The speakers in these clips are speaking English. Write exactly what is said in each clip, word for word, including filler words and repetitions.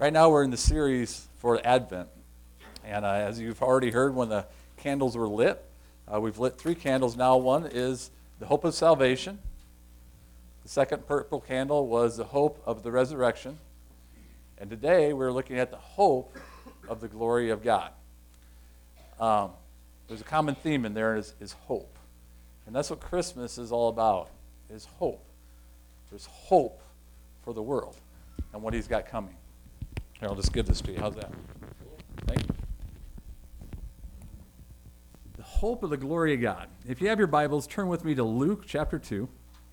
Right now we're in the series for Advent. And uh, as you've already heard, when the candles were lit, uh, we've lit three candles now. One is the hope of salvation. The second purple candle was the hope of the resurrection. And today we're looking at the hope of the glory of God. Um, there's a common theme in there is, is hope. And that's what Christmas is all about, is hope. There's hope for the world and what he's got coming. Here, I'll just give this to you. How's that? Thank you. The hope of the glory of God. If you have your Bibles, turn with me to Luke chapter two.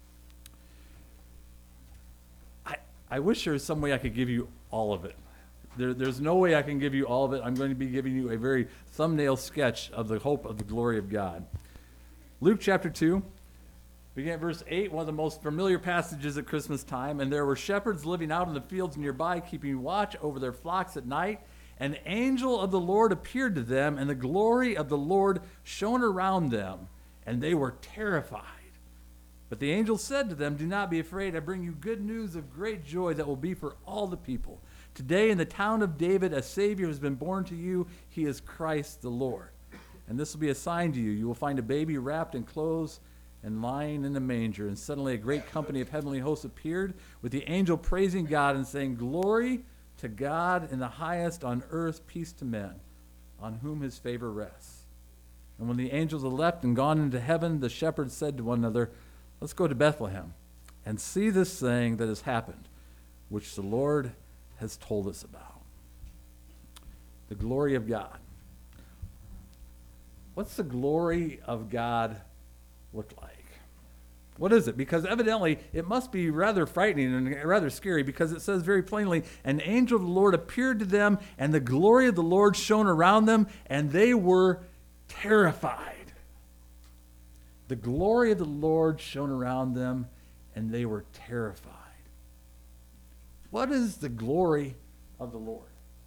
I, I wish there was some way I could give you all of it. There, there's no way I can give you all of it. I'm going to be giving you a very thumbnail sketch of the hope of the glory of God. Luke chapter two, beginning at verse eight, one of the most familiar passages at Christmas time. And there were shepherds living out in the fields nearby, keeping watch over their flocks at night. An angel of the Lord appeared to them, and the glory of the Lord shone around them, and they were terrified. But the angel said to them, "Do not be afraid. I bring you good news of great joy that will be for all the people. Today in the town of David a Savior has been born to you. He is Christ the Lord. And this will be a sign to you. You will find a baby wrapped in clothes and lying in a manger." And suddenly a great company of heavenly hosts appeared, with the angel praising God and saying, "Glory to God in the highest, on earth peace to men, on whom his favor rests." And when the angels had left and gone into heaven, the shepherds said to one another, "Let's go to Bethlehem and see this thing that has happened, which the Lord has told us about." The glory of God. What's the glory of God look like? What is it? Because evidently it must be rather frightening and rather scary, because it says very plainly, an angel of the Lord appeared to them, and the glory of the Lord shone around them, and they were terrified. The glory of the Lord shone around them, and they were terrified. What is the glory of the Lord?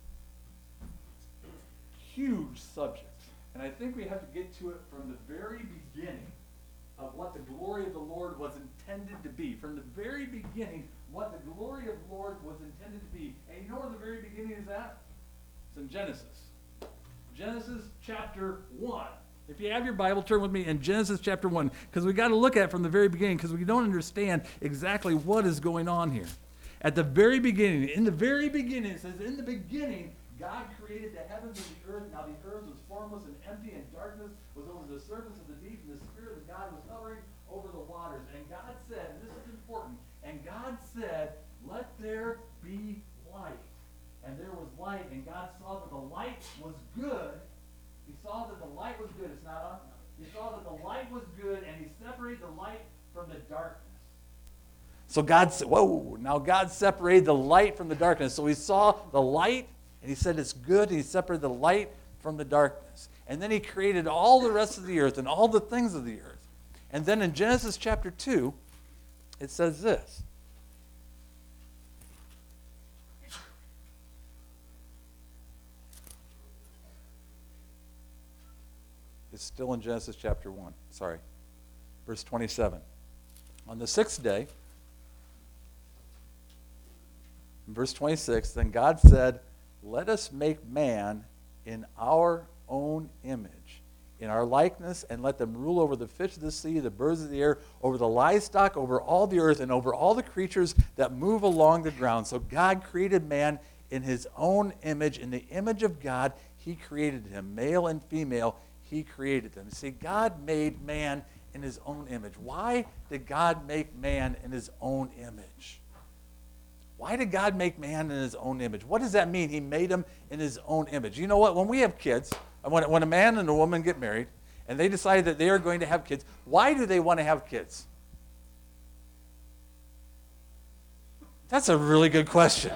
Huge subject. And I think we have to get to it from the very beginning of what the glory of the Lord was intended to be. From the very beginning, what the glory of the Lord was intended to be. And you know where the very beginning is at? It's in Genesis. Genesis chapter one. If you have your Bible, turn with me in Genesis chapter one, because we got to look at it from the very beginning, because we don't understand exactly what is going on here. At the very beginning, in the very beginning, it says, in the beginning, God created the heavens and the earth. Now the earth was formless and empty, and darkness was over the surface of the deep, and the Spirit of God was hovering over the waters. And God said, and this is important, and God said, "Let there be light." And there was light, and God saw that the light was good. He saw that the light was good. It's not on. He saw that the light was good, and he separated the light from the darkness. So God said, whoa, now God separated the light from the darkness. So he saw the light, and he said it's good, and he separated the light from the darkness. And then he created all the rest of the earth and all the things of the earth. And then in Genesis chapter two, it says this. It's still in Genesis chapter one, sorry. Verse twenty-seven. On the sixth day, in verse twenty-six, then God said, "Let us make man in our own image, in our likeness, and let them rule over the fish of the sea, the birds of the air, over the livestock, over all the earth, and over all the creatures that move along the ground." So God created man in his own image. In the image of God, he created him. Male and female, he created them. See, God made man in his own image. Why did God make man in his own image? Why did God make man in his own image? What does that mean? He made him in his own image. You know what? When we have kids, when, when a man and a woman get married, and they decide that they are going to have kids, why do they want to have kids? That's a really good question.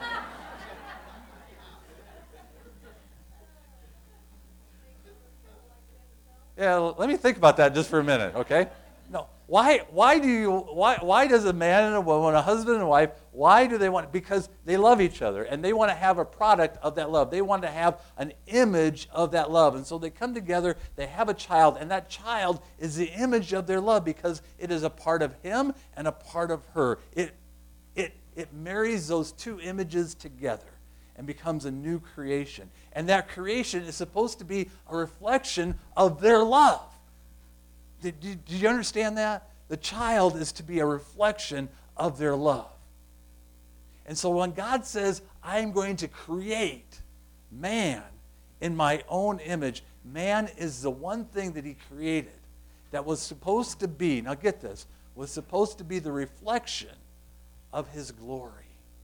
Yeah, let me think about that just for a minute, okay? No, why? Why do you? Why? Why does a man and a woman, a husband and a wife, why do they want? Because they love each other, and they want to have a product of that love. They want to have an image of that love, and so they come together. They have a child, and that child is the image of their love because it is a part of him and a part of her. It, it, it marries those two images together. and becomes a new creation. And that creation is supposed to be a reflection of their love. Did, did, did you understand that? The child is to be a reflection of their love. And so when God says, I am going to create man in my own image, man is the one thing that he created that was supposed to be, now get this, was supposed to be the reflection of his glory,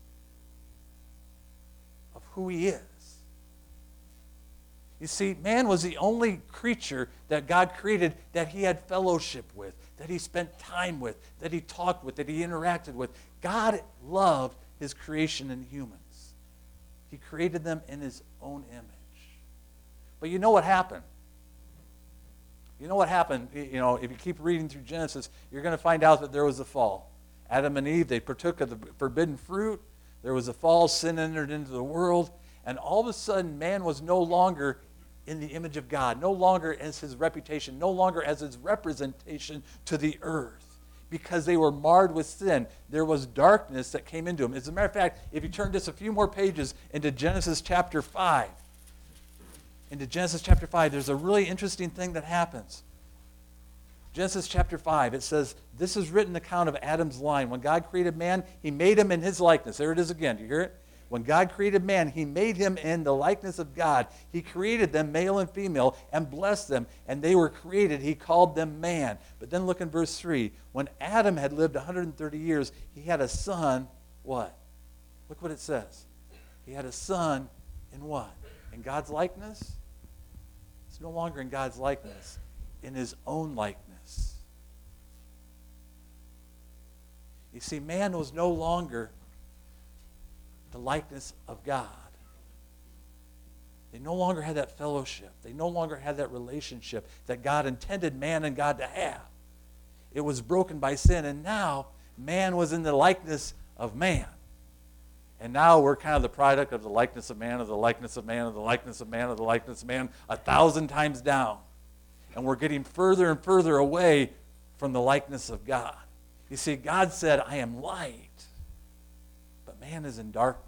of who he is. You see, man was the only creature that God created that he had fellowship with, that he spent time with, that he talked with, that he interacted with. God loved his creation in humans. He created them in his own image. But you know what happened? You know what happened? You know, if you keep reading through Genesis, you're going to find out that there was a fall. Adam and Eve, they partook of the forbidden fruit. There was a fall. Sin entered into the world. And all of a sudden, man was no longer in the image of God, no longer as his reputation, no longer as his representation to the earth, because they were marred with sin. There was darkness that came into them. As a matter of fact, if you turn just a few more pages into Genesis chapter five, into Genesis chapter five, there's a really interesting thing that happens. Genesis chapter five, it says, this is written account of Adam's line. When God created man, he made him in his likeness. There it is again. Do you hear it? When God created man, he made him in the likeness of God. He created them, male and female, and blessed them. And they were created. He called them man. But then look in verse three. When Adam had lived one hundred thirty years, he had a son, what? Look what it says. He had a son in what? In God's likeness? It's no longer in God's likeness. In his own likeness. You see, man was no longer the likeness of God. They no longer had that fellowship. They no longer had that relationship that God intended man and God to have. It was broken by sin, and now man was in the likeness of man. And now we're kind of the product of the likeness of man, of the likeness of man, of the likeness of man, of the likeness of man, a thousand times down. And we're getting further and further away from the likeness of God. You see, God said, I am light. But man is in darkness.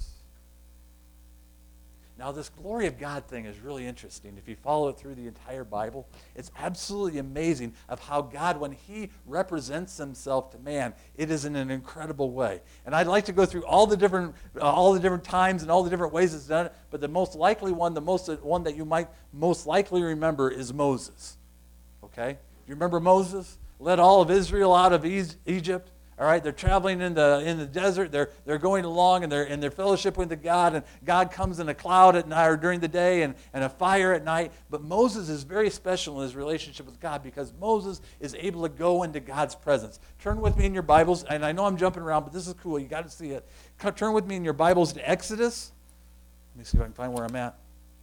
Now, this glory of God thing is really interesting. If you follow it through the entire Bible, it's absolutely amazing of how God, when he represents himself to man, it is in an incredible way. And I'd like to go through all the different, uh, all the different times and all the different ways it's done it, but the most likely one, the most one that you might most likely remember is Moses. Okay? You remember Moses? Led all of Israel out of Egypt. All right, they're traveling in the in the desert. They're they're going along and they're in their fellowship with the God. And God comes in a cloud at night or during the day and, and a fire at night. But Moses is very special in his relationship with God because Moses is able to go into God's presence. Turn with me in your Bibles, and I know I'm jumping around, but this is cool. You got to see it. Turn with me in your Bibles to Exodus. Let me see if I can find where I'm at.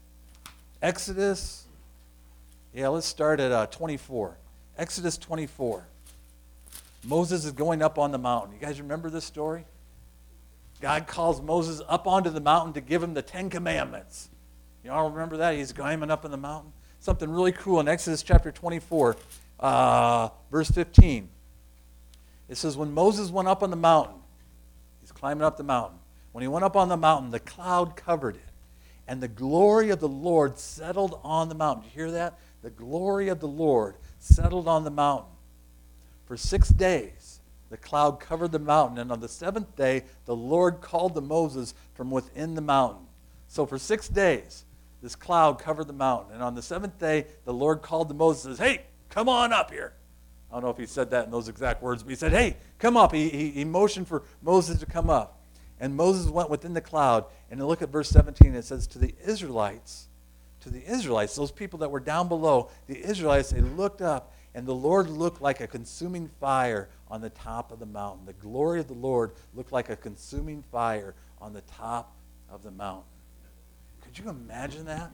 Exodus. Yeah, let's start at uh, twenty-four. Exodus twenty-four. Moses is going up on the mountain. You guys remember this story? God calls Moses up onto the mountain to give him the Ten Commandments. You all remember that? He's climbing up on the mountain. Something really cool in Exodus chapter twenty-four, uh, verse fifteen. It says, when Moses went up on the mountain, he's climbing up the mountain. When he went up on the mountain, the cloud covered it, and the glory of the Lord settled on the mountain. Did you hear that? The glory of the Lord settled on the mountain. For six days, the cloud covered the mountain, and on the seventh day, the Lord called to Moses from within the mountain. So for six days, this cloud covered the mountain, and on the seventh day, the Lord called to Moses and says, hey, come on up here. I don't know if he said that in those exact words, but he said, hey, come up. He, he, he motioned for Moses to come up. And Moses went within the cloud, and look at verse seventeen. It says, to the Israelites, to the Israelites, those people that were down below, the Israelites, they looked up, and the Lord looked like a consuming fire on the top of the mountain. The glory of the Lord looked like a consuming fire on the top of the mountain. Could you imagine that?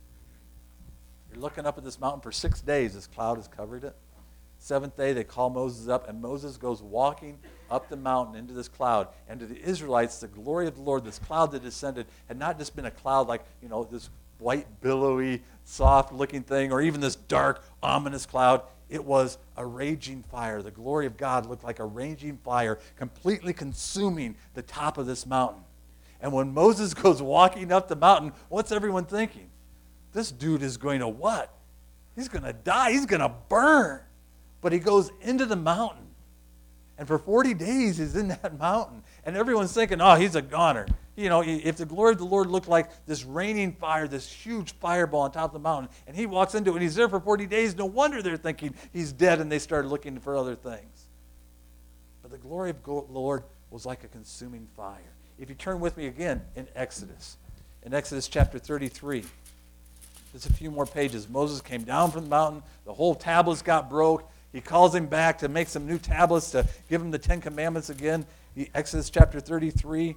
You're looking up at this mountain for six days. This cloud has covered it. Seventh day, they call Moses up, and Moses goes walking up the mountain into this cloud. And to the Israelites, the glory of the Lord, this cloud that descended, had not just been a cloud like, you know, this white, billowy, soft-looking thing, or even this dark, ominous cloud. It was a raging fire. The glory of God looked like a raging fire, completely consuming the top of this mountain. And when Moses goes walking up the mountain, what's everyone thinking? This dude is going to what? He's going to die. He's going to burn. But he goes into the mountain. And for forty days, he's in that mountain. And everyone's thinking, oh, he's a goner. You know, if the glory of the Lord looked like this raining fire, this huge fireball on top of the mountain, and he walks into it, and he's there for forty days, no wonder they're thinking he's dead, and they started looking for other things. But the glory of the Lord was like a consuming fire. If you turn with me again in Exodus, in Exodus chapter thirty-three, just a few more pages. Moses came down from the mountain. The whole tablets got broke. He calls him back to make some new tablets to give him the Ten Commandments again. He, Exodus chapter thirty-three,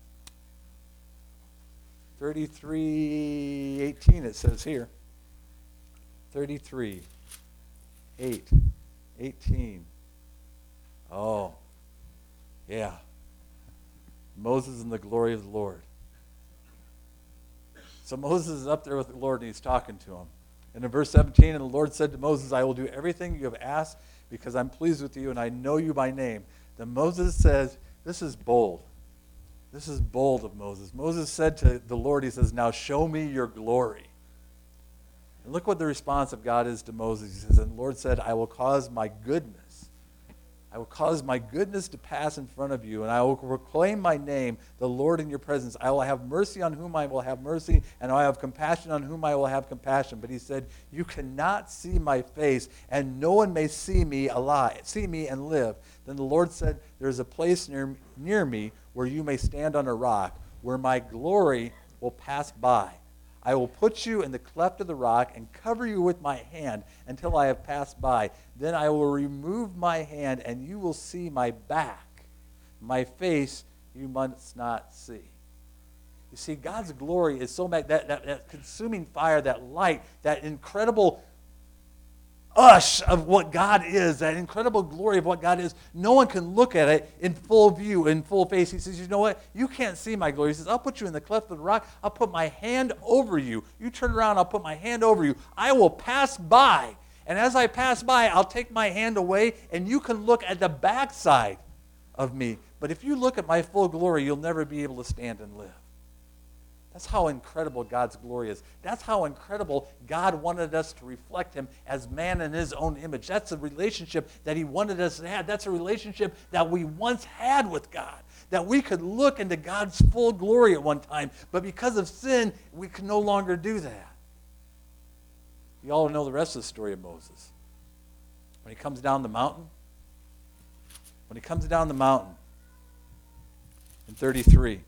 thirty-three, eighteen it says here. thirty-three, eight, eighteen. Oh, yeah. Moses and the glory of the Lord. So Moses is up there with the Lord and he's talking to him. And in verse seventeen, and the Lord said to Moses, I will do everything you have asked because I'm pleased with you and I know you by name. Then Moses says, this is bold. This is bold of Moses. Moses said to the Lord, he says, now show me your glory. And look what the response of God is to Moses. He says, and the Lord said, I will cause my goodness. I will cause my goodness to pass in front of you, and I will proclaim my name, the Lord, in your presence. I will have mercy on whom I will have mercy, and I will have compassion on whom I will have compassion. But he said, you cannot see my face, and no one may see me alive, see me and live. Then the Lord said, there is a place near, near me where you may stand on a rock, where my glory will pass by. I will put you in the cleft of the rock and cover you with my hand until I have passed by. Then I will remove my hand and you will see my back. My face you must not see. You see, God's glory is so mag- that, that, that consuming fire, that light, that incredible ush of what God is, that incredible glory of what God is. No one can look at it in full view, in full face. He says, you know what? You can't see my glory. He says, I'll put you in the cleft of the rock. I'll put my hand over you. You turn around, I'll put my hand over you. I will pass by. And as I pass by, I'll take my hand away, and you can look at the backside of me. But if you look at my full glory, you'll never be able to stand and live. That's how incredible God's glory is. That's how incredible God wanted us to reflect him as man in his own image. That's a relationship that he wanted us to have. That's a relationship that we once had with God, that we could look into God's full glory at one time. But because of sin, we can no longer do that. You all know the rest of the story of Moses. When he comes down the mountain, when he comes down the mountain in thirty-three,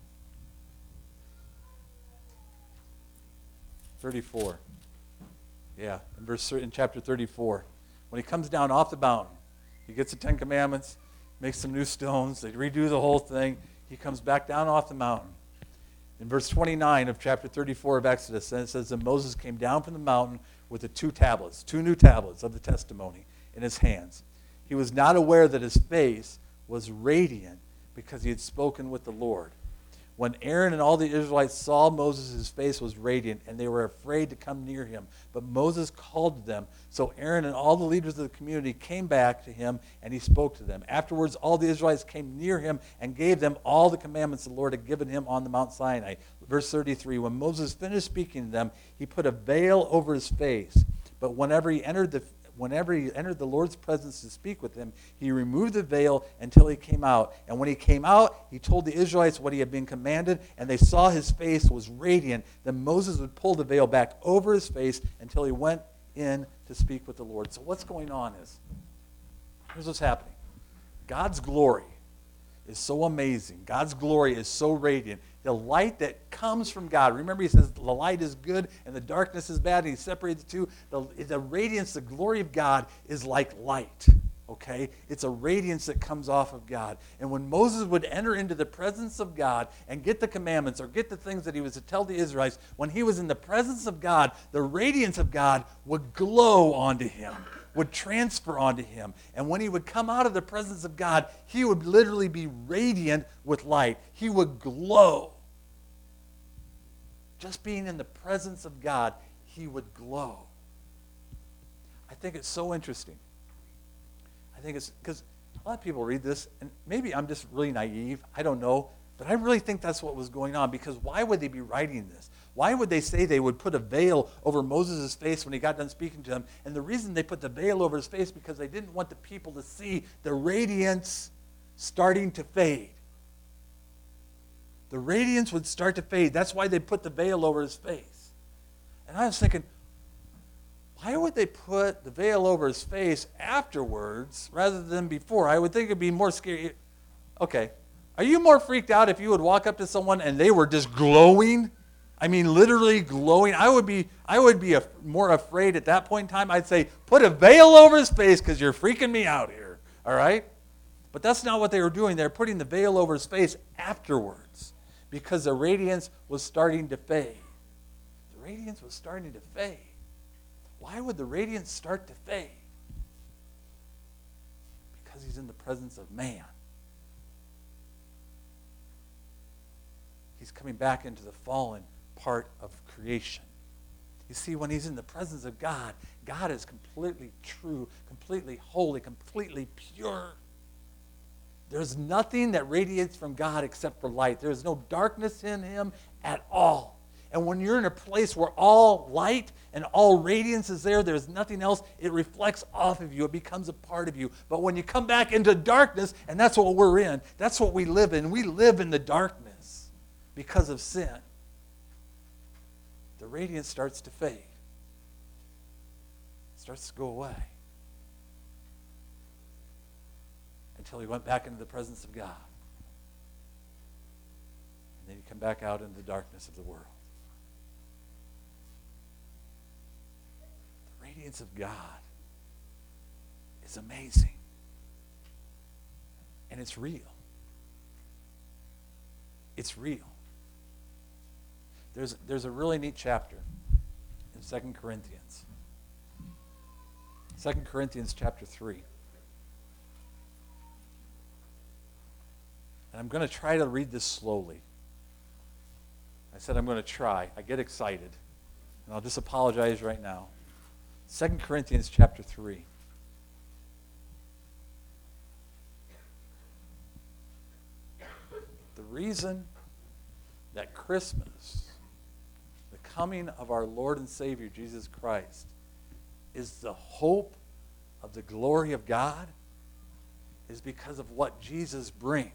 thirty-four. Yeah, in verse in chapter thirty-four. When he comes down off the mountain, he gets the Ten Commandments, makes some new stones, they redo the whole thing. He comes back down off the mountain. In verse twenty-nine of chapter thirty-four of Exodus, and it says that Moses came down from the mountain with the two tablets, two new tablets of the testimony in his hands. He was not aware that his face was radiant because he had spoken with the Lord. When Aaron and all the Israelites saw Moses, his face was radiant, and they were afraid to come near him. But Moses called to them. So Aaron and all the leaders of the community came back to him, and he spoke to them. Afterwards, all the Israelites came near him and gave them all the commandments the Lord had given him on the Mount Sinai. Verse thirty-three, when Moses finished speaking to them, he put a veil over his face. But whenever he entered the Whenever he entered the Lord's presence to speak with him, he removed the veil until he came out. And when he came out, he told the Israelites what he had been commanded, and they saw his face was radiant. Then Moses would pull the veil back over his face until he went in to speak with the Lord. So what's going on is, here's what's happening. God's glory is so amazing. God's glory is so radiant. The light that comes from God. Remember, he says the light is good and the darkness is bad. And he separates the two. The, the radiance, the glory of God is like light. Okay? It's a radiance that comes off of God. And when Moses would enter into the presence of God and get the commandments or get the things that he was to tell the Israelites, when he was in the presence of God, the radiance of God would glow onto him, would transfer onto him. And when he would come out of the presence of God, he would literally be radiant with light. He would glow. Just being in the presence of God, he would glow. I think it's so interesting. I think it's because a lot of people read this, and maybe I'm just really naive. I don't know. But I really think that's what was going on, because why would they be writing this? Why would they say they would put a veil over Moses' face when he got done speaking to them? And the reason they put the veil over his face because they didn't want the people to see the radiance starting to fade. The radiance would start to fade. That's why they put the veil over his face. And I was thinking, why would they put the veil over his face afterwards rather than before? I would think it'd be more scary. Okay, are you more freaked out if you would walk up to someone and they were just glowing? I mean, literally glowing. I would be, I would be a, more afraid at that point in time. I'd say, put a veil over his face because you're freaking me out here. All right? But that's not what they were doing. They were putting the veil over his face afterwards because the radiance was starting to fade. The radiance was starting to fade. Why would the radiance start to fade? Because he's in the presence of man. He's coming back into the fallen part of creation. You see, when he's in the presence of God, God is completely true, completely holy, completely pure. There's nothing that radiates from God except for light. There's no darkness in him at all. And when you're in a place where all light and all radiance is there, there's nothing else, it reflects off of you. It becomes a part of you. But when you come back into darkness, and that's what we're in, that's what we live in. We live in the darkness because of sin. The radiance starts to fade. It starts to go away. Until he went back into the presence of God. And then he come back out into the darkness of the world. The radiance of God is amazing. And it's real. It's real. There's, there's a really neat chapter in Second Corinthians. Second Corinthians chapter three. And I'm going to try to read this slowly. I said I'm going to try. I get excited. And I'll just apologize right now. Second Corinthians chapter three. The reason that Christmas, the coming of our Lord and Savior Jesus Christ, is the hope of the glory of God is because of what Jesus brings.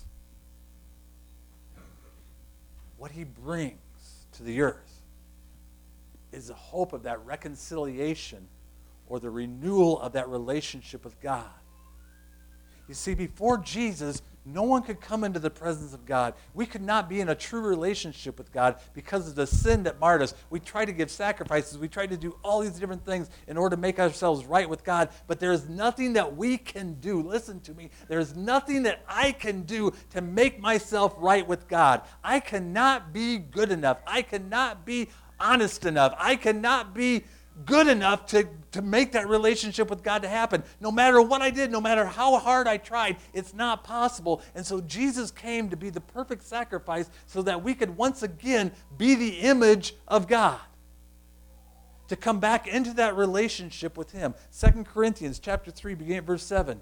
What he brings to the earth is the hope of that reconciliation or the renewal of that relationship with God. You see, before Jesus, no one could come into the presence of God. We could not be in a true relationship with God because of the sin that marred us. We tried to give sacrifices. We tried to do all these different things in order to make ourselves right with God. But there is nothing that we can do. Listen to me. There is nothing that I can do to make myself right with God. I cannot be good enough. I cannot be honest enough. I cannot be good enough to, to make that relationship with God to happen. No matter what I did, no matter how hard I tried, it's not possible. And so Jesus came to be the perfect sacrifice so that we could once again be the image of God. To come back into that relationship with him. Second Corinthians chapter three, beginning at verse seven.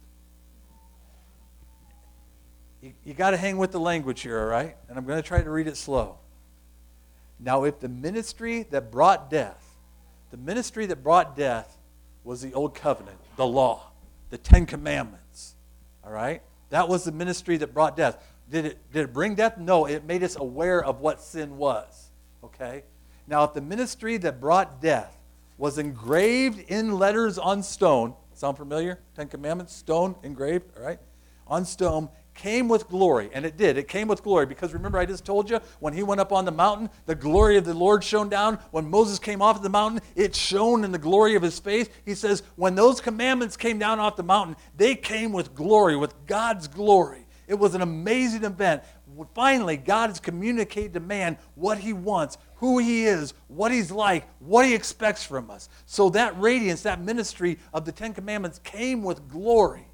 You, you got to hang with the language here, all right? And I'm going to try to read it slow. Now, if the ministry that brought death, the ministry that brought death was the old covenant, the law, the Ten Commandments. All right? That was the ministry that brought death. Did it, did it bring death? No, it made us aware of what sin was. Okay? Now, if the ministry that brought death was engraved in letters on stone, sound familiar? Ten Commandments, stone, engraved, all right? On stone, came with glory, and it did. It came with glory because remember I just told you when he went up on the mountain, the glory of the Lord shone down. When Moses came off the mountain, it shone in the glory of his face. He says when those commandments came down off the mountain, they came with glory, with God's glory. It was an amazing event. Finally, God has communicated to man what he wants, who he is, what he's like, what he expects from us. So that radiance, that ministry of the Ten Commandments came with glory.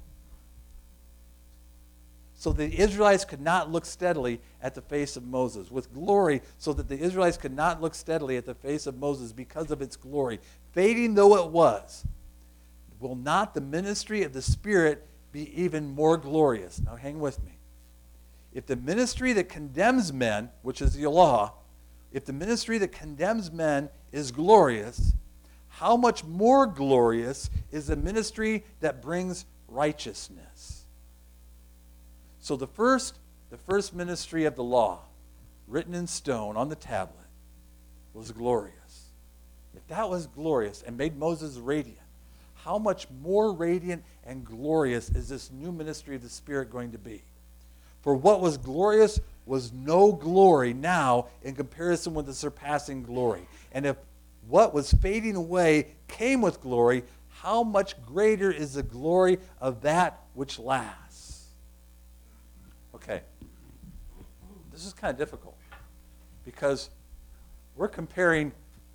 So the Israelites could not look steadily at the face of Moses. With glory, so that the Israelites could not look steadily at the face of Moses because of its glory. Fading though it was, will not the ministry of the Spirit be even more glorious? Now hang with me. If the ministry that condemns men, which is the law, if the ministry that condemns men is glorious, how much more glorious is the ministry that brings righteousness? So the first, the first ministry of the law, written in stone on the tablet, was glorious. If that was glorious and made Moses radiant, how much more radiant and glorious is this new ministry of the Spirit going to be? For what was glorious was no glory now in comparison with the surpassing glory. And if what was fading away came with glory, how much greater is the glory of that which lasts? Okay, this is kind of difficult because we're comparing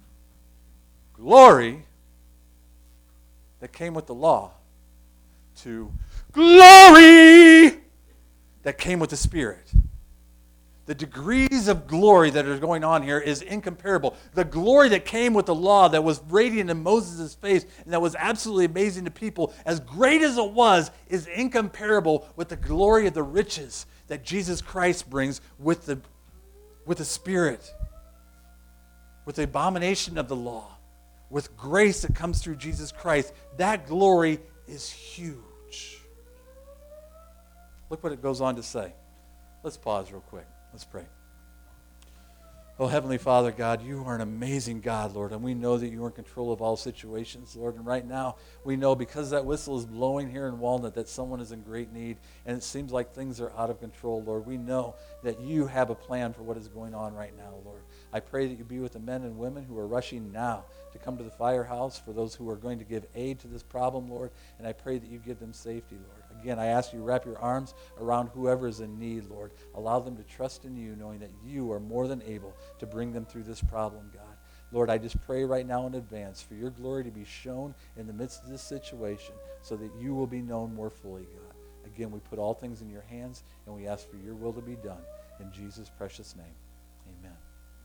glory that came with the law to glory that came with the Spirit. The degrees of glory that are going on here is incomparable. The glory that came with the law that was radiant in Moses' face and that was absolutely amazing to people, as great as it was, is incomparable with the glory of the riches that Jesus Christ brings with the, with the Spirit, with the abomination of the law, with grace that comes through Jesus Christ. That glory is huge. Look what it goes on to say. Let's pause real quick. Let's pray. Oh, Heavenly Father, God, you are an amazing God, Lord, and we know that you are in control of all situations, Lord. And right now, we know because that whistle is blowing here in Walnut that someone is in great need, and it seems like things are out of control, Lord. We know that you have a plan for what is going on right now, Lord. I pray that you be with the men and women who are rushing now to come to the firehouse, for those who are going to give aid to this problem, Lord, and I pray that you give them safety, Lord. Again, I ask you to wrap your arms around whoever is in need, Lord. Allow them to trust in you, knowing that you are more than able to bring them through this problem, God. Lord, I just pray right now in advance for your glory to be shown in the midst of this situation so that you will be known more fully, God. Again, we put all things in your hands, and we ask for your will to be done. In Jesus' precious name, amen.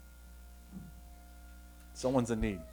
Someone's in need.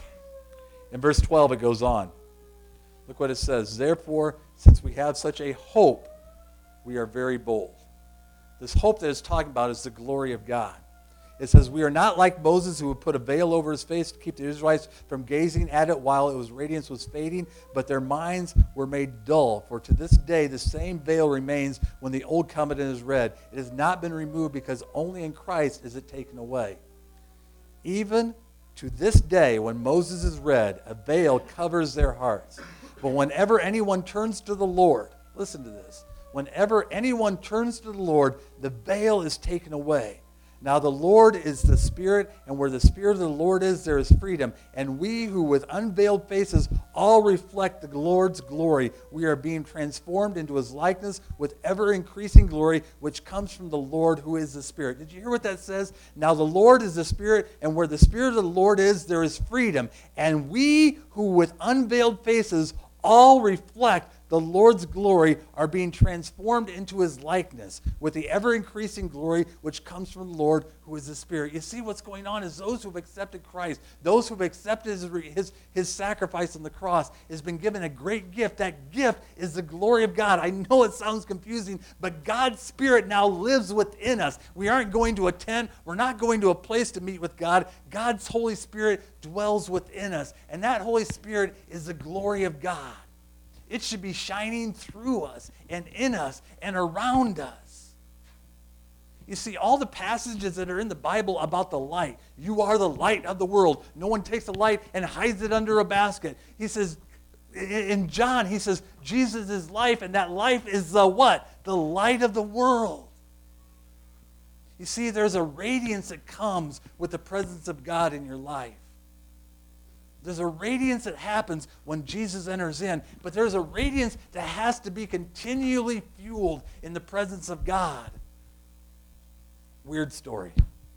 In verse twelve, it goes on. Look what it says. Therefore, since we have such a hope, we are very bold. This hope that it's talking about is the glory of God. It says, we are not like Moses, who would put a veil over his face to keep the Israelites from gazing at it while its radiance was fading, but their minds were made dull. For to this day, the same veil remains when the old covenant is read. It has not been removed because only in Christ is it taken away. Even to this day, when Moses is read, a veil covers their hearts. But whenever anyone turns to the Lord, listen to this, whenever anyone turns to the Lord, the veil is taken away. Now the Lord is the Spirit, and where the Spirit of the Lord is, there is freedom. And we who with unveiled faces all reflect the Lord's glory, we are being transformed into his likeness with ever-increasing glory, which comes from the Lord who is the Spirit. Did you hear what that says? Now the Lord is the Spirit, and where the Spirit of the Lord is, there is freedom. And we who with unveiled faces all reflect the Lord's glory are being transformed into his likeness with the ever-increasing glory which comes from the Lord who is the Spirit. You see what's going on is those who have accepted Christ, those who have accepted his, his, his sacrifice on the cross, has been given a great gift. That gift is the glory of God. I know it sounds confusing, but God's Spirit now lives within us. We aren't going to a tent. We're not going to a place to meet with God. God's Holy Spirit dwells within us, and that Holy Spirit is the glory of God. It should be shining through us and in us and around us. You see, all the passages that are in the Bible about the light, you are the light of the world. No one takes the light and hides it under a basket. He says, in John, he says, Jesus is life, and that life is the what? The light of the world. You see, there's a radiance that comes with the presence of God in your life. There's a radiance that happens when Jesus enters in, but there's a radiance that has to be continually fueled in the presence of God. Weird story.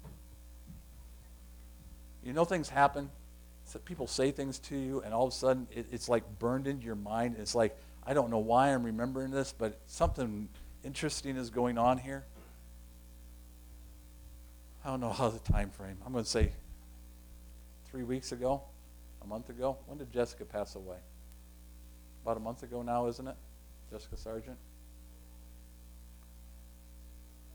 You know, things happen. So people say things to you, and all of a sudden it, it's like burned into your mind. It's like, I don't know why I'm remembering this, but something interesting is going on here. I don't know how the time frame. I'm going to say three weeks ago. A month ago? When did Jessica pass away? About a month ago now, isn't it? Jessica Sargent?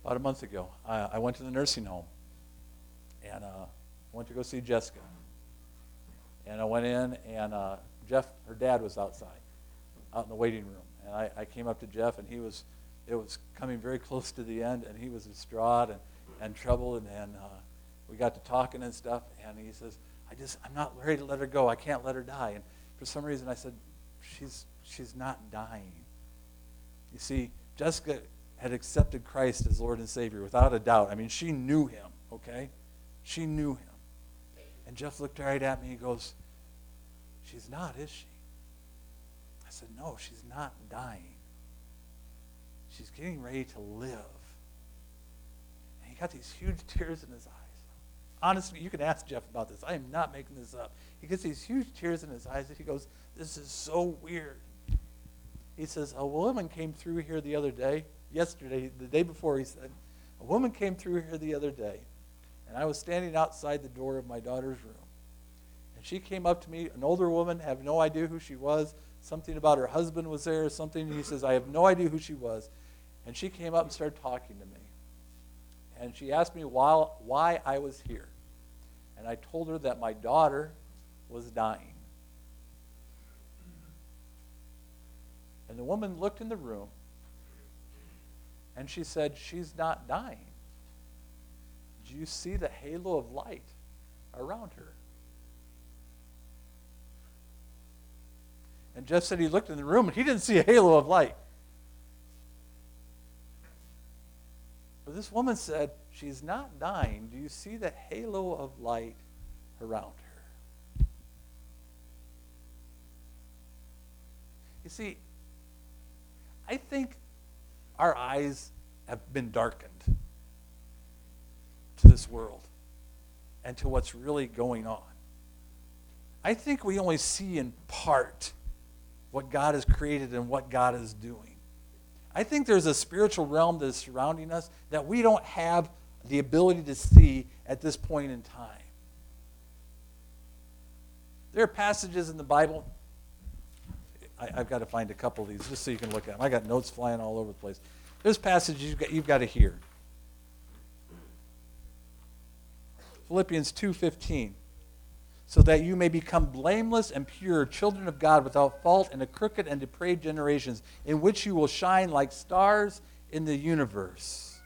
about a month ago, I, I went to the nursing home, and uh, went to go see Jessica. And I went in, and uh, Jeff, her dad, was outside, out in the waiting room. And I, I came up to Jeff, and he was, it was coming very close to the end, and he was distraught and, and troubled, and, and uh, we got to talking and stuff, and he says, I just, I'm not ready to let her go. I can't let her die. And for some reason, I said, she's, she's not dying. You see, Jessica had accepted Christ as Lord and Savior without a doubt. I mean, she knew him, okay? She knew him. And Jeff looked right at me. He goes, she's not, is she? I said, no, she's not dying. She's getting ready to live. And he got these huge tears in his eyes. Honestly, you can ask Jeff about this. I am not making this up. He gets these huge tears in his eyes, and he goes, this is so weird. He says, a woman came through here the other day, yesterday, the day before, he said, a woman came through here the other day, and I was standing outside the door of my daughter's room. And she came up to me, an older woman, have no idea who she was. Something about her husband was there or something. And he says, I have no idea who she was. And she came up and started talking to me. And she asked me why, why I was here. And I told her that my daughter was dying. And the woman looked in the room, and she said, she's not dying. Do you see the halo of light around her? And Jeff said he looked in the room, and he didn't see a halo of light. But this woman said, she's not dying. Do you see the halo of light around her? You see, I think our eyes have been darkened to this world and to what's really going on. I think we only see in part what God has created and what God is doing. I think there's a spiritual realm that is surrounding us that we don't have the ability to see at this point in time. There are passages in the Bible. I, I've got to find a couple of these just so you can look at them. I got notes flying all over the place. There's passages you've got, you've got to hear. Philippians two fifteen. So that you may become blameless and pure, children of God without fault in a crooked and depraved generations, in which you will shine like stars in the universe.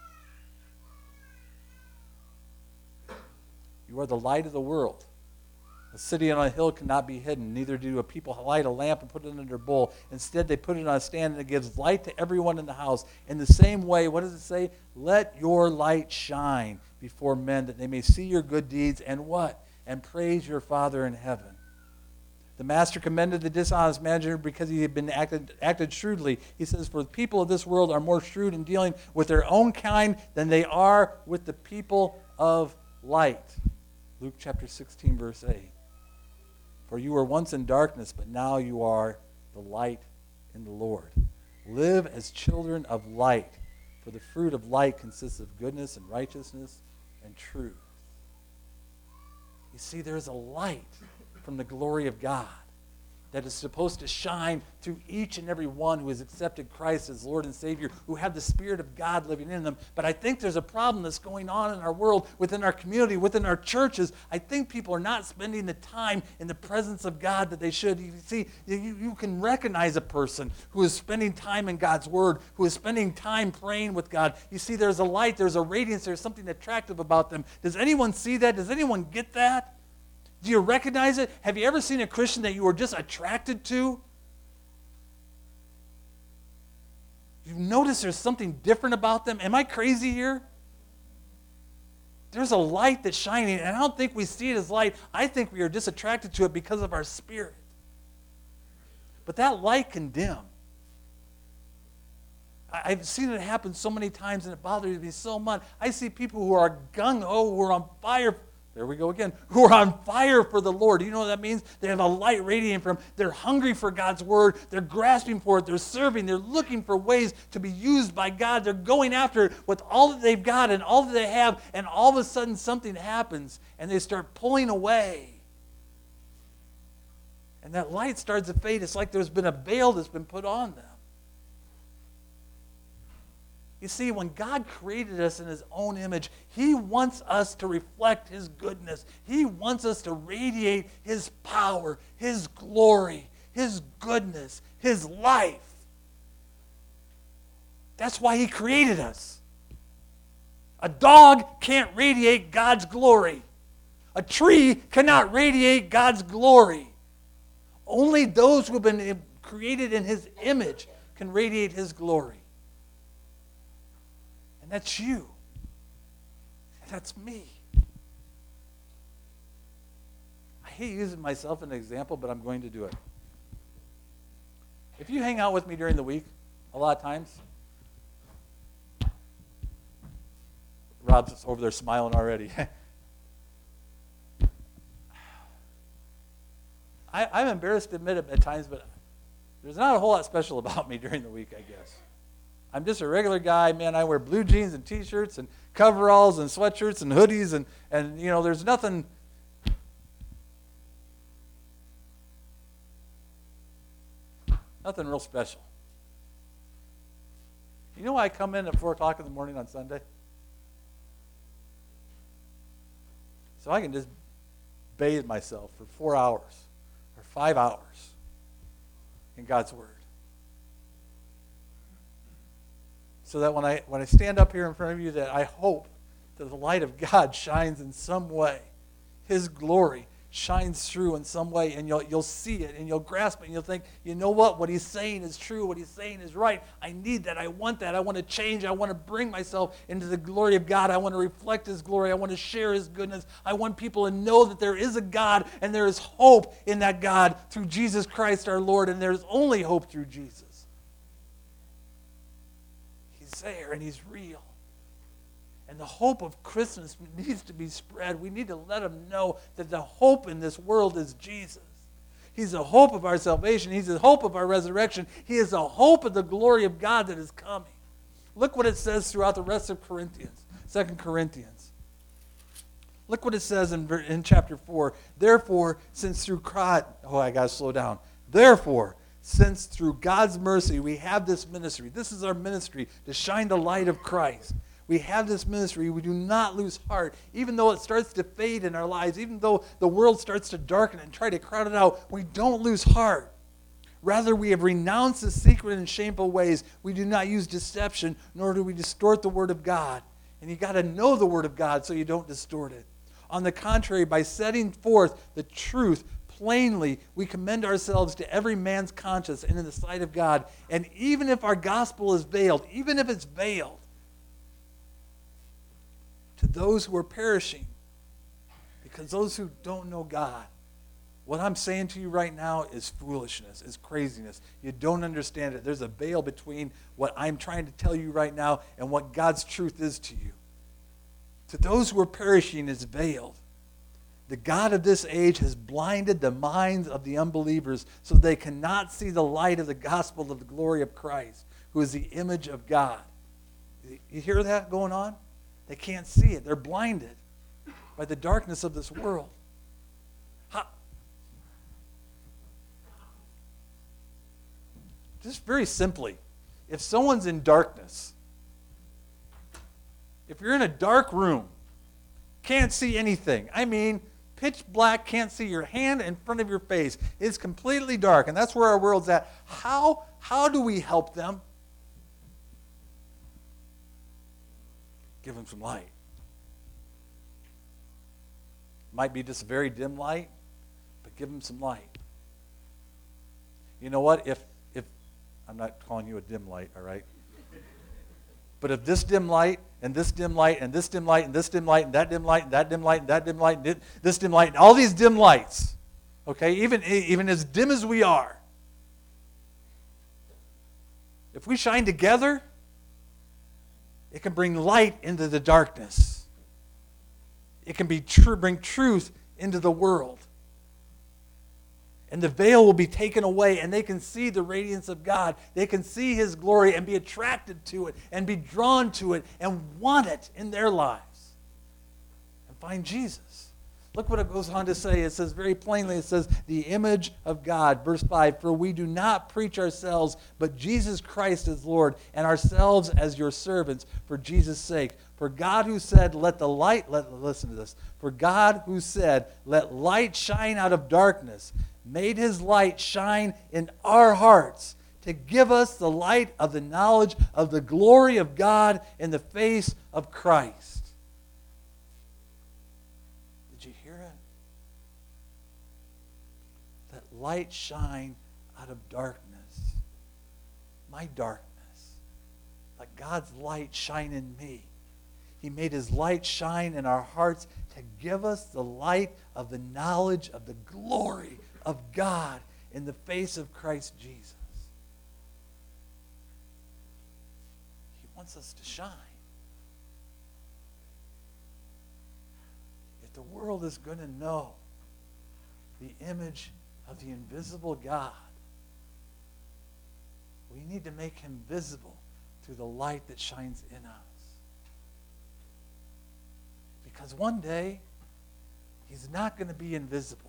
You are the light of the world. A city on a hill cannot be hidden, neither do a people light a lamp and put it under a bowl. Instead, they put it on a stand, and it gives light to everyone in the house. In the same way, what does it say? Let your light shine before men, that they may see your good deeds and what? And praise your Father in heaven. The master commended the dishonest manager because he had been acted, acted shrewdly. He says, for the people of this world are more shrewd in dealing with their own kind than they are with the people of light. Luke chapter sixteen, verse eight. For you were once in darkness, but now you are the light in the Lord. Live as children of light, for the fruit of light consists of goodness and righteousness and truth. You see, there's a light from the glory of God that is supposed to shine through each and every one who has accepted Christ as Lord and Savior, who have the Spirit of God living in them. But I think there's a problem that's going on in our world, within our community, within our churches. I think people are not spending the time in the presence of God that they should. You see, you, you can recognize a person who is spending time in God's Word, who is spending time praying with God. You see, there's a light, there's a radiance, there's something attractive about them. Does anyone see that? Does anyone get that? Do you recognize it? Have you ever seen a Christian that you were just attracted to? You notice there's something different about them. Am I crazy here? There's a light that's shining, and I don't think we see it as light. I think we are just attracted to it because of our spirit. But that light can dim. I've seen it happen so many times, and it bothers me so much. I see people who are gung-ho, who are on fire. There we go again. Who are on fire for the Lord. Do you know what that means? They have a light radiating from them. They're hungry for God's Word. They're grasping for it. They're serving. They're looking for ways to be used by God. They're going after it with all that they've got and all that they have. And all of a sudden something happens and they start pulling away. And that light starts to fade. It's like there's been a veil that's been put on them. You see, when God created us in his own image, he wants us to reflect his goodness. He wants us to radiate his power, his glory, his goodness, his life. That's why he created us. A dog can't radiate God's glory. A tree cannot radiate God's glory. Only those who have been created in his image can radiate his glory. And that's you. And that's me. I hate using myself as an example, but I'm going to do it. If you hang out with me during the week, a lot of times, Rob's over there smiling already. I, I'm embarrassed to admit it at times, but there's not a whole lot special about me during the week, I guess. I'm just a regular guy. Man, I wear blue jeans and T-shirts and coveralls and sweatshirts and hoodies, and, and you know, there's nothing... Nothing real special. You know why I come in at four o'clock in the morning on Sunday? So I can just bathe myself for four hours or five hours in God's Word. So that when I when I stand up here in front of you, that I hope that the light of God shines in some way. His glory shines through in some way, and you'll you'll see it, and you'll grasp it, and you'll think, you know what? What he's saying is true. What he's saying is right. I need that. I want that. I want to change. I want to bring myself into the glory of God. I want to reflect his glory. I want to share his goodness. I want people to know that there is a God, and there is hope in that God through Jesus Christ our Lord, and there's only hope through Jesus. He's there, and he's real. And the hope of Christmas needs to be spread. We need to let them know that the hope in this world is Jesus. He's the hope of our salvation. He's the hope of our resurrection. He is the hope of the glory of God that is coming. Look what it says throughout the rest of Corinthians, Second Corinthians. Look what it says in, in chapter four. Therefore, since through God... Oh, I got to slow down. Therefore, since through God's mercy we have this ministry. This is our ministry, to shine the light of Christ. We have this ministry. We do not lose heart. Even though it starts to fade in our lives, even though the world starts to darken and try to crowd it out, we don't lose heart. Rather, we have renounced the secret and shameful ways. We do not use deception, nor do we distort the word of God. And you got to know the word of God so you don't distort it. On the contrary, by setting forth the truth plainly, we commend ourselves to every man's conscience and in the sight of God. And even if our gospel is veiled, even if it's veiled, to those who are perishing, because those who don't know God, what I'm saying to you right now is foolishness, is craziness. You don't understand it. There's a veil between what I'm trying to tell you right now and what God's truth is to you. To those who are perishing is veiled. The God of this age has blinded the minds of the unbelievers so they cannot see the light of the gospel of the glory of Christ, who is the image of God. You hear that going on? They can't see it. They're blinded by the darkness of this world. How? Just very simply, if someone's in darkness, if you're in a dark room, can't see anything. I mean, pitch black, can't see your hand in front of your face. It's completely dark, and that's where our world's at. How, how do we help them? Give them some light. Might be just a very dim light, but give them some light. You know what? If if I'm not calling you a dim light, all right? But if this dim light and this dim light and this dim light and this dim light and that dim light and that dim light and that dim light and this dim light and all these dim lights, okay, even even as dim as we are, if we shine together, it can bring light into the darkness. It can be tr- bring truth into the world. And the veil will be taken away, and they can see the radiance of God. They can see his glory and be attracted to it and be drawn to it and want it in their lives and find Jesus. Look what it goes on to say. It says very plainly, it says, the image of God. Verse five, for we do not preach ourselves, but Jesus Christ as Lord, and ourselves as your servants for Jesus' sake. For God who said, let the light, let, listen to this. For God who said, let light shine out of darkness, made his light shine in our hearts to give us the light of the knowledge of the glory of God in the face of Christ. Did you hear it? Let light shine out of darkness. My darkness. Let God's light shine in me. He made his light shine in our hearts to give us the light of the knowledge of the glory of God in the face of Christ Jesus. He wants us to shine. If the world is going to know the image of the invisible God, we need to make him visible through the light that shines in us. Because one day, he's not going to be invisible.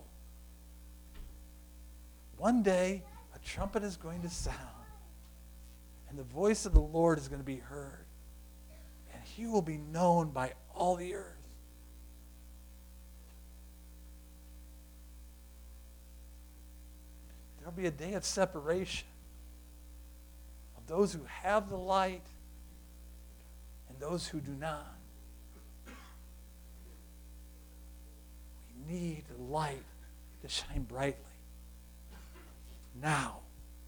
One day, a trumpet is going to sound, and the voice of the Lord is going to be heard, and he will be known by all the earth. There will be a day of separation of those who have the light and those who do not. We need the light to shine brightly. Now.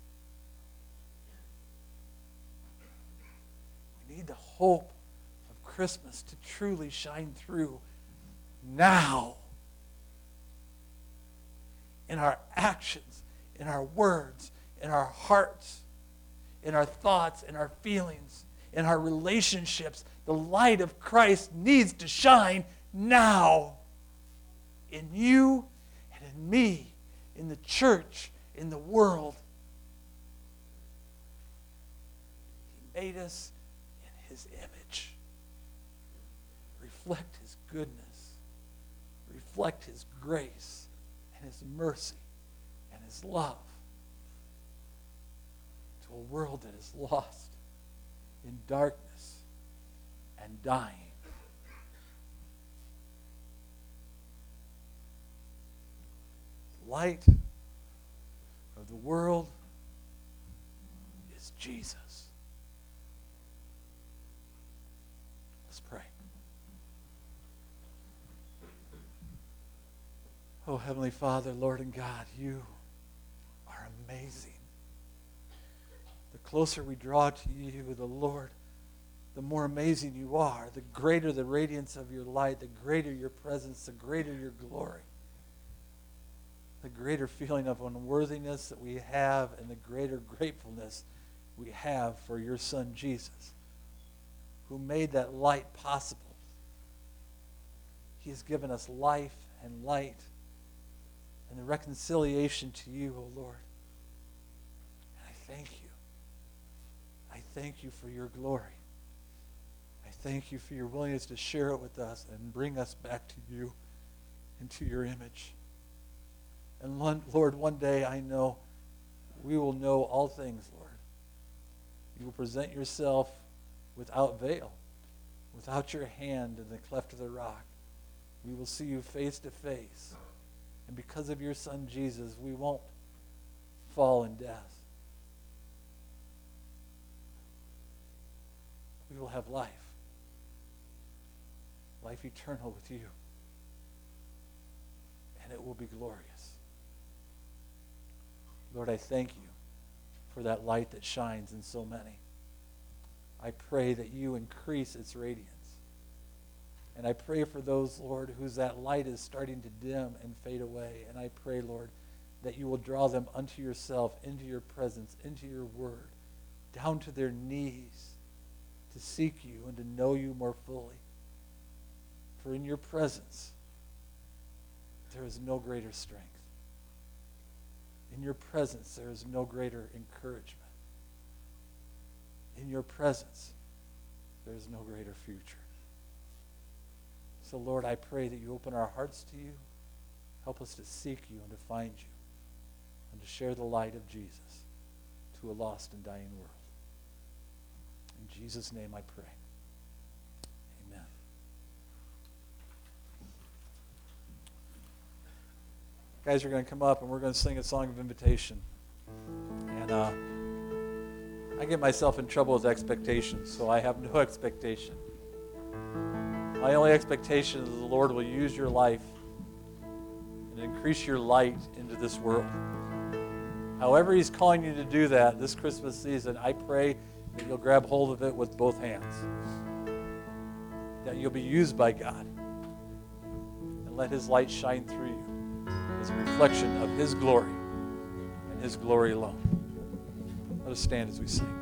We need the hope of Christmas to truly shine through now. In our actions, in our words, in our hearts, in our thoughts, in our feelings, in our relationships, the light of Christ needs to shine now. In you and in me, in the church, in the world. He made us in his image. Reflect his goodness. Reflect his grace and his mercy and his love to a world that is lost in darkness and dying. Light of the world is Jesus. Let's pray. Oh, Heavenly Father, Lord and God, you are amazing. The closer we draw to you, the Lord, the more amazing you are. The greater the radiance of your light, the greater your presence, the greater your glory. The greater feeling of unworthiness that we have and the greater gratefulness we have for your Son Jesus, who made that light possible. He has given us life and light and the reconciliation to you, O Lord. And I thank you. I thank you for your glory. I thank you for your willingness to share it with us and bring us back to you into your image. And Lord, one day I know we will know all things, Lord. You will present yourself without veil, without your hand in the cleft of the rock. We will see you face to face. And because of your Son, Jesus, we won't fall in death. We will have life. Life eternal with you. And it will be glorious. Lord, I thank you for that light that shines in so many. I pray that you increase its radiance. And I pray for those, Lord, whose that light is starting to dim and fade away. And I pray, Lord, that you will draw them unto yourself, into your presence, into your word, down to their knees to seek you and to know you more fully. For in your presence, there is no greater strength. In your presence, there is no greater encouragement. In your presence, there is no greater future. So, Lord, I pray that you open our hearts to you, Help us to seek you and to find you and to share the light of Jesus to a lost and dying world. In Jesus' name I pray. Amen. Guys are going to come up and we're going to sing a song of invitation. And uh, I get myself in trouble with expectations, so I have no expectation. My only expectation is that the Lord will use your life and increase your light into this world. However He's calling you to do that this Christmas season, I pray that you'll grab hold of it with both hands. That you'll be used by God. And let His light shine through you as a reflection of His glory and His glory alone. Let us stand as we sing.